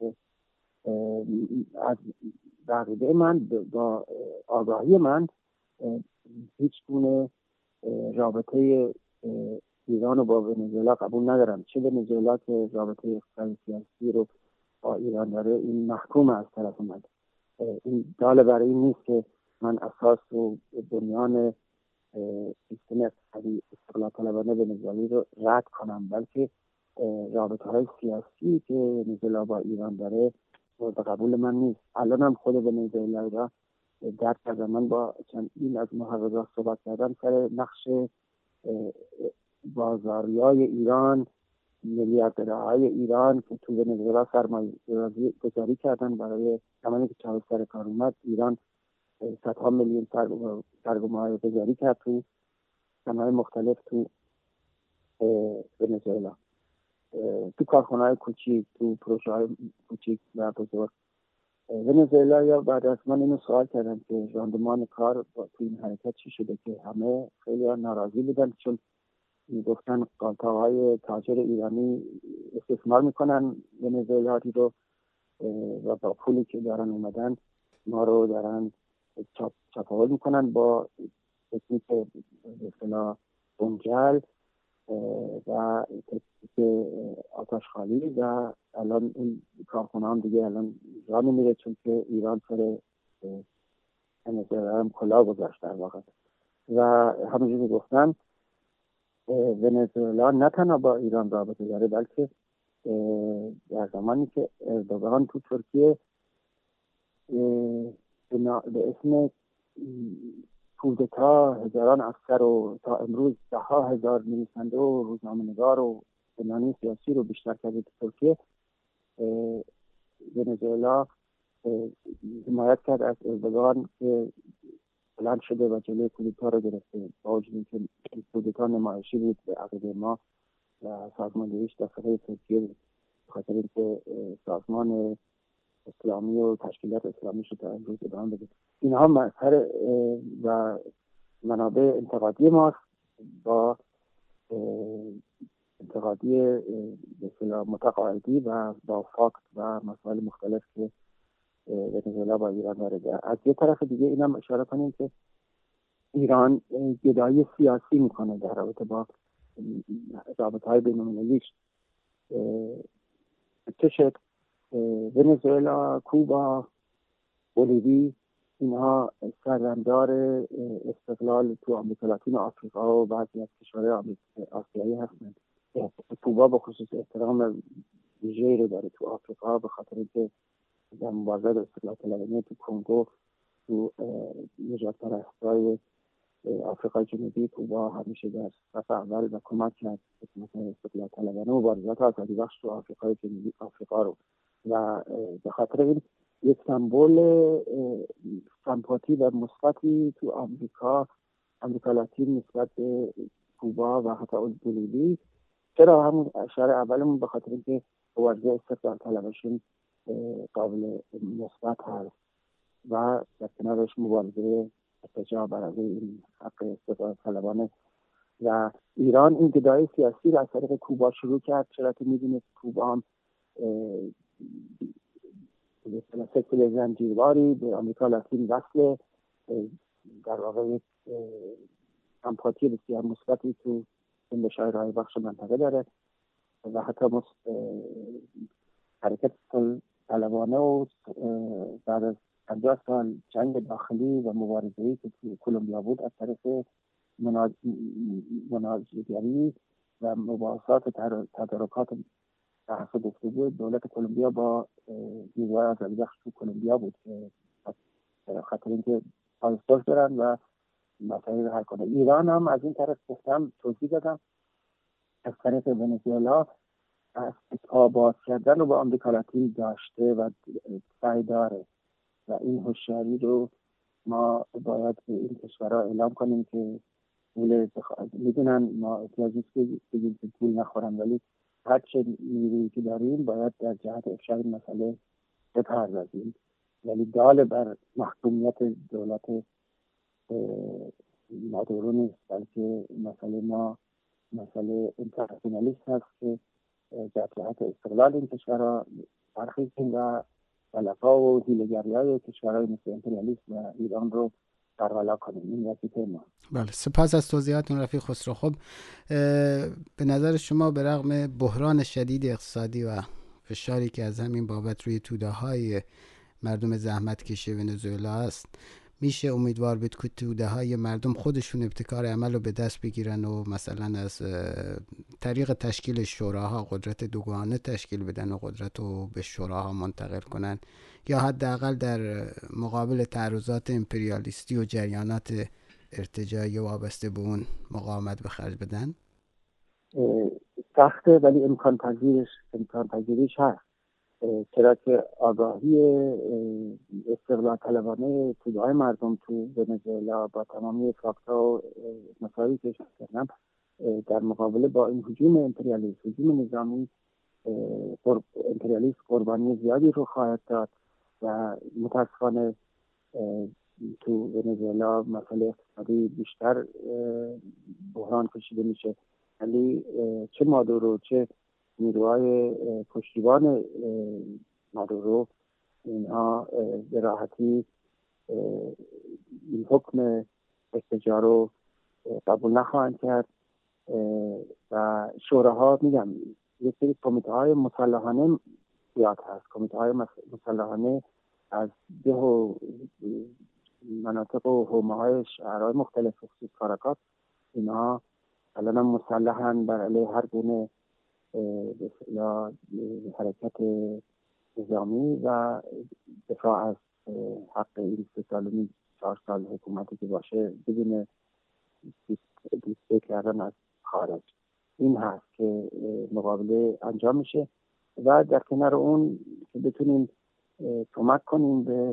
از عقیده من با آگاهی من هیچ گونه رابطه ایران رو با ونزوئلا قبول ندارم. چه ونزوئلا که رابطه اقتصادی سیاسی رو با ایران داره، این محکوم از طرف من. این دال برای این نیست که من اساس و بنیان سیستم اقتصادی استقلال طلبانه ونزوئلا رو رد کنم، بلکه رابطه‌های سیاسی که ونزوئلا با ایران داره مورد قبول من نیست. الان هم خود ونزوئلا را درک کردم. من با چندین از محققان صحبت کردم سر نقش بازاریای ایران، میلیاردرهای ایران که تو ونزوئلا سرمایه‌گذاری گذاری کردن. برای زمانی که چاوز سر کار اومد، ایران صدها میلیون سرمایه گذاری کرد تو صنایع مختلف تو ونزوئلا، تو کارخانه‌های کوچیک، تو پروژه‌های کوچیک و بزرگ. ونزوئلا یا بعد از من اینو سوال کردم که راندمان کار تو این حرکت چی شده، که همه خیلی ناراضی بودن، چون میگفتن قالتاهای تاجر ایرانی استثمار میکنن ونزوئلاتی رو و با پولی که دارن اومدن ما رو دارن چپاول میکنن با تکنیک اصطلاح بنجل و تکنیک آتشخالی، و الان این کارخانه هم دیگه الان راه نمیره، چون که ایران سر ونزوئلا هم کلاه گذاشت در واقع. و همونجوری گفتن ونزوئلا نه تنها با ایران رابطه داره، بلکه در زمانی که اردوغان تو ترکیه به اسم کودتا هزاران افسر و تا امروز 10,000 نویسنده و روزنامه‌نگار و فنانین سیاسی رو بیشتر کرده تو ترکیه، ونزوئلا حمایت کرد از اردوغان که بلند شده و جلوی کودتا رو گرفته، با وجود اینکه کودتا نمایشی بود به عقیده ما و سازماندهیش داخل ترکیه بود، بخاطر اینکه سازمان اسلامی و تشکیلات اسلامی شد تا امروز ادامه بده. اینها مظهر و منابع انتقادی ماست، با انتقادی به اصطلاح متقاعدی و با فاکت و مسائل مختلف که ونزوئلا با ایران داره. از یه طرف دیگه اینم اشاره کنیم که ایران گدایی سیاسی میکنه در رابطه با رابطه‌های بین‌المللیش. چه شکل؟ ونزوئلا، کوبا، بولیوی، اینها سردمدار استقلال تو آمریکا لاتین و آفریقا و بعضی از کشورهای آسیایی هستند. کوبا به خصوص احترام ویژه‌ای رو داره تو آفریقا، به خاطر اینکه در مبارزه استقلال طلبانه تو کنگو، تو نجات پرستای آفریقای جنوبی، کوبا همیشه در صف اول و کمک کرد مثلا استقلال طلبانه و مبارزات آزادی بخش تو آفریقای جنوبی آفریقا رو، و به خاطر این یک سمبل سمپاتی و مثبتی تو آمریکا لاتین نسبت به کوبا و حتی بولیوی. چرا؟ همون اشاره اولمون به خاطر اینکه مبارزه استقلال طلبشون قابل مثبت هست و در کنارش مبارزه ارتجاع برای این حق استقلال طلبانه. و ایران این گدایی سیاسی را از طریق کوبا شروع کرد، چرا که می‌دونید کوبا هم به سکل زنجیرواری به آمریکا لاتین وصل، در واقع یک سمپاتی بسیار مثبتی تو جنبش‌های رای بخش منطقه داره و حتی حرکت طلبانه و بعد از 50 سال جنگ داخلی و مبارزه‌ای که تو کلمبیا بود از طریق مناظره‌گری و مباحثات تدارکات بحث گفتگو دولت کلمبیا با نیروهای آزادی بخش تو کلمبیا بود که خاطر اینکه پاسپورت دارن و مسائل رو حل کنه. ایران هم از این طرف گفتم، توضیح دادم، از طریق ونزوئلا از آباد کردن رو با آمریکا لاتین داشته و سعی داره و این هوشیاری رو ما باید به این کشورها اعلام کنیم که میدونن ما احتیاجی که پول نخورن، ولی هر چه نیرویی که داریم باید در جهت افشای مسئله بپردازیم، ولی دال بر محکومیت دولت مادورو نیست، بلکه مسئله ما مسئله اینترنشنالیست هست که در جهت استقلال این کشورها برخیزیم و غلط‌ها و حیله‌گری‌های کشورهای مثل امپریالیسم و ایران رو برحالا کنیم. این وظیفه ما. بله، سپاس از توضیحاتون رفیق خسرو. خب به نظر شما به رغم بحران شدید اقتصادی و فشاری که از همین بابت روی توده‌های مردم زحمت کشه ونزوئلا است، میشه امیدوار بود که توده های مردم خودشون ابتکار عمل رو به دست بگیرن و مثلا از طریق تشکیل شوراها قدرت دوگانه تشکیل بدن و قدرت رو به شوراها منتقل کنن، یا حداقل در مقابل تعرضات امپریالیستی و جریانات ارتجاعی وابسته به اون مقاومت به خرج بدن؟ سخته ولی امکان پذیریش هست، چرا که آگاهی استقلال طلبانه توده مردم تو ونزوئلا با تمامی فاکتا و مسائلی که کردم در مقابله با این هجوم امپریالیست، هجوم نظامی امپریالیست قربانی زیادی رو خواهد داد و متاسفانه تو ونزوئلا مسئله اقتصادی بیشتر بحران کشیده میشه، ولی چه مادورو چه نیروهای پشتیبان مادورو اینها به راحتی این حکم ارتجاع رو قبول نخواهند کرد و شوراها میگم یک سری کمیته های مسلحانه زیاد هست، کمیته های مسلحانه از ده و مناطق و حومه های شهرهای مختلف خصوص کاراکاس، اینها الان هم مسلحن بر علیه هر گونه یا حرکت نظامی و دفاع از حق این 4 سال حکومتی که باشه بدون دیسته کردن از خارج. این هست که مقابله انجام میشه و در کنار اون که بتونیم کمک کنیم به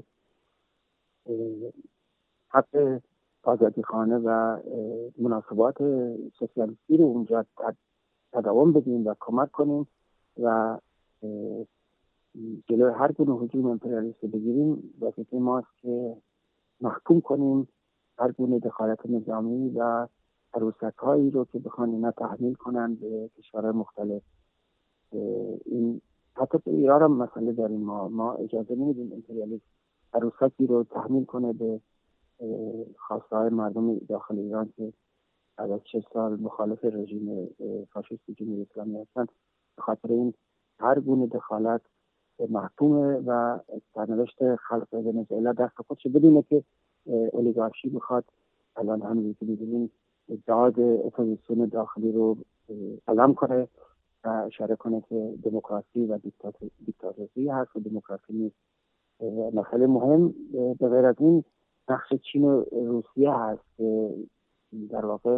حق آزادی خانه و مناسبات سوسیالیستی رو اونجا تداوم بدیم و کمک کنیم و جلوی هر گونه هجوم امپریالیستی بگیریم. وظیفه ماست که محکوم کنیم هر گونه دخالت نظامی و عروسک‌هایی رو که بخوان اینا تحمیل کنن به کشورهای مختلف. این حتی تو ایران هم مسئله داریم، ما اجازه نمیدیم امپریالیست عروسکی رو تحمیل کنه به خواسته‌های مردم داخل ایران که از 6 سال مخالف رژیم فاشیستی جمهوری اسلامی هستند. به خاطر این هر گونه دخالت محکومه و سرنوشت خلق ونزوئلا دست خودشه، بدونه که اولیگارشی بخواد الان همونی که می‌بینیم اتحاد اپوزیسیون داخلی رو علم کنه و اشاره کنه که دموکراسی و دیکتاتوری هست و دموکراسی نیست. مسئله مهم به غیر از این نقش چین و روسیه هست که در واقع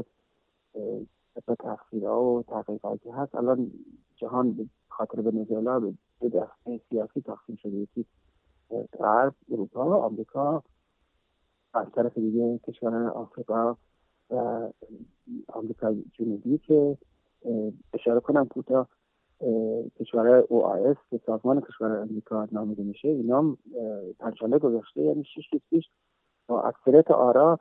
به تفسیرها و تحقیقاتی هست. الان جهان به خاطر ونزوئلا به دسته سیاسی تقسیم شده، یکی غرب، اروپا، آمریکا، از طرف دیگه کشورهای آفریقا و آمریکا جنوبی که اشاره کنم کوتاه کشورهای OIS که سازمان کشورهای آمریکا نامیده میشه، اینا هم پنجشنبه گذشته یعنی 6 روز پیش با اکثریت آرا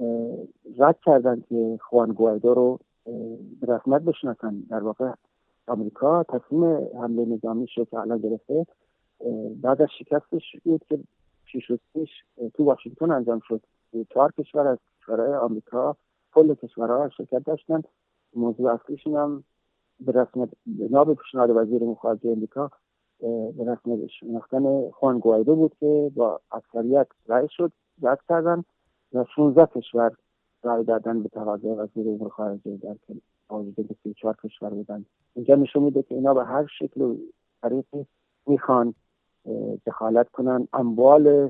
رد کردن که خوان گوایدو رو به رسمیت بشناسن. در واقع آمریکا تصمیم حمله نظامی شد که الان گرفته بعد از شکستش بود که 6 روز پیش تو واشنگتن انجام شد. 4 کشور از کشورهای آمریکا، کل کشورها شرکت داشتن. موضوع اصلیشون هم به رسمیت ناب پیشنهاد وزیر خارجه آمریکا به رسمیت شناختن خوان گوایدو بود که با اکثریت رأی شد، رد کردن و 16 کشور رأی دادن به تقاضای وزیر امور خارجه در که موجود 34 کشور بودن. اینجا نشون میده که اینا به هر شکل و طریقی میخوان دخالت کنن، اموال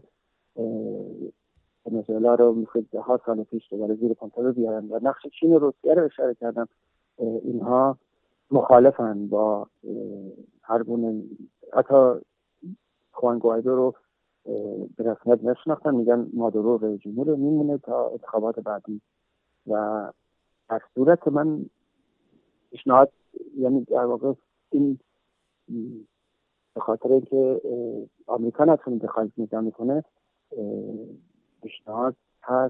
ونزوئلا رو میخواد 10 سال پیش دوباره زیر کنترل بیارن و نقش چین و روسیه رو اشاره کردم. اینها مخالفن با هر گونه، حتی خوان گوایدو رو به رسمیت نشناختن، میگن مادورو رئیس جمهور میمونه تا انتخابات بعدی. و در صورت من پیشنهاد، یعنی در واقع این به خاطر اینکه آمریکا نتونه دخالت نظامی کنه، پیشنهاد هست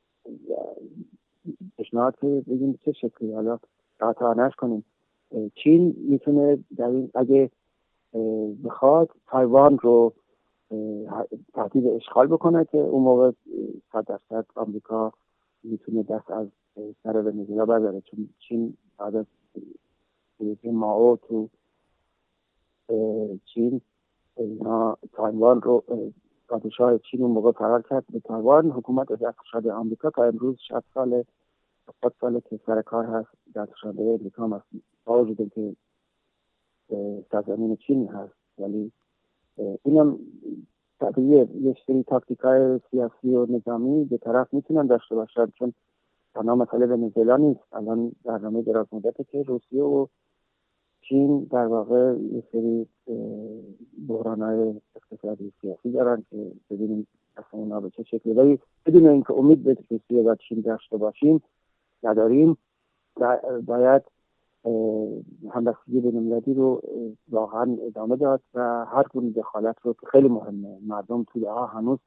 که بگیم چه شکلی حالا قطعنش کنیم. چین میتونه در این اگه بخواد تایوان رو تهدید اشغال بکنه که اون موقع 100% آمریکا میتونه دست از سر ونزوئلا برداره، چون چین بعد از مائو تو چین اینا تایوان رو پادشاه چین اون موقع فرار کرد به تایوان. حکومت اقتصاد آمریکا تا امروز 60 سال 70 سال که سر کار هست در اقتصاد آمریکا هست، با وجود که سرزمین چین هست، ولی اینم طبیعیه یه سری تاکتیکای سیاسی و نظامی به طرف میتونن داشته باشن، چون تنها مسئله ونزوئلا نیست. الان برنامه دراز مدته که روسیه و چین در واقع یه سری بحران‌های اقتصادی سیاسی دارن که ببینیم اصلا اونا به چه شکلی، ولی بدون اینکه امید به روسیه و چین داشته باشیم نداریم، باید همبستگی بین‌المللی رو واقعا ادامه داد و هر گونه دخالت رو که خیلی مهمه. مردم توی هنوز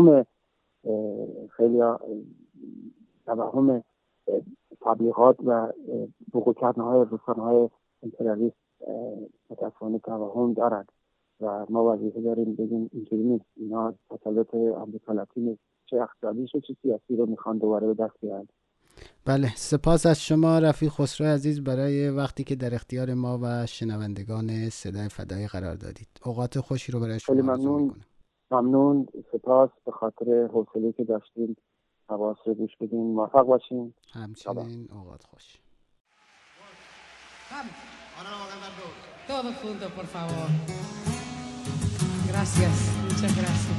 توهم تبلیغات و بوق کردن‌های رسانه‌های امپریالیست متأسفانه توهم دارد و ما وظیفه داریم بگیم اینجوری نیست، اینا تسلط آمریکا لاتین چه اقتصادی چه سیاسی رو میخوان دوباره به دست بیارن. بله، سپاس از شما رفیق خسرو عزیز برای وقتی که در اختیار ما و شنوندگان صدای فدایی قرار دادید. اوقات خوشی رو برای شما آرزو می‌کنم. ممنون، سپاس به خاطر حوصله‌ای که داشتین. حواس رو گوش بدین، موفق باشین. همچنین اوقات خوش. Todo junto, por favor. Gracias, muchas gracias.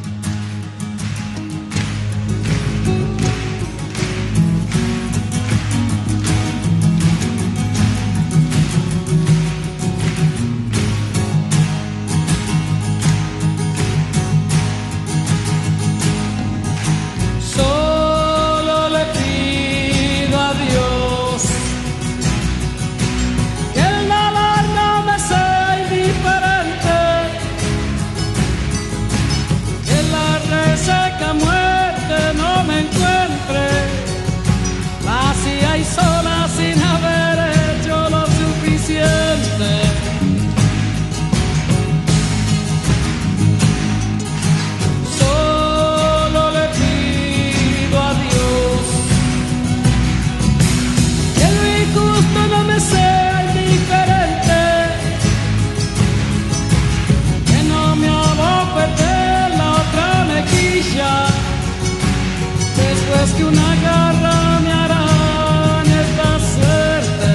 Que una garra me arañe esta suerte.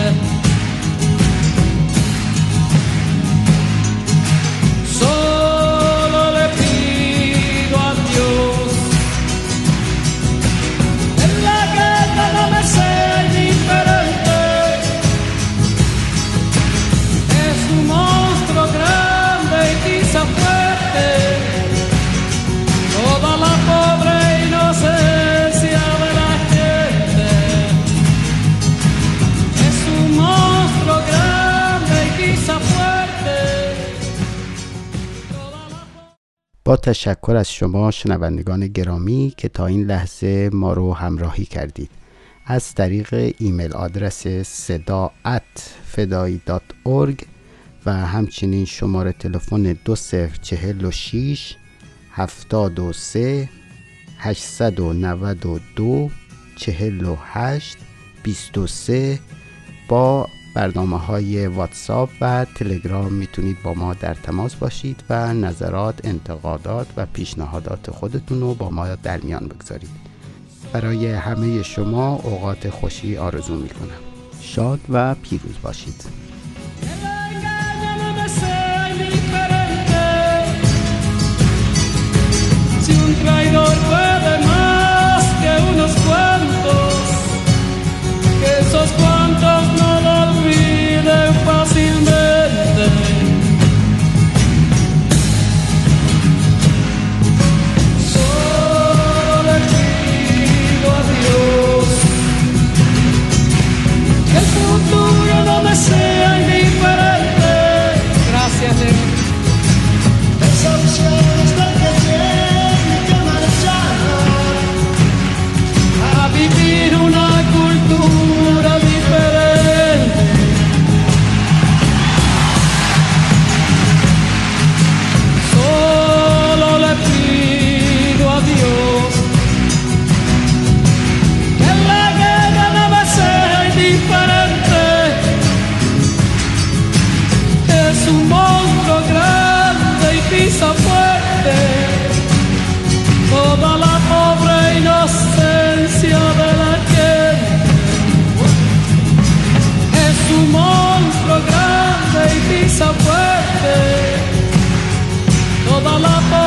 Solo le pido a Dios en la guerra no me sea indiferente. Es un monstruo grande y quizá fuerte, toda la pobre inocencia. با تشکر از شما شنوندگان گرامی که تا این لحظه ما رو همراهی کردید. از طریق ایمیل آدرس seda@fedai.org و همچنین شماره تلفن 2046 73 892 48 23 با برنامه‌های واتساپ و تلگرام میتونید با ما در تماس باشید و نظرات، انتقادات و پیشنهادات خودتون رو با ما در میان بگذارید. برای همه شما اوقات خوشی آرزو میکنم. شاد و پیروز باشید. Esos cuantos no lo olviden fácilmente. Solo le pido a Dios que el futuro no me sea toda la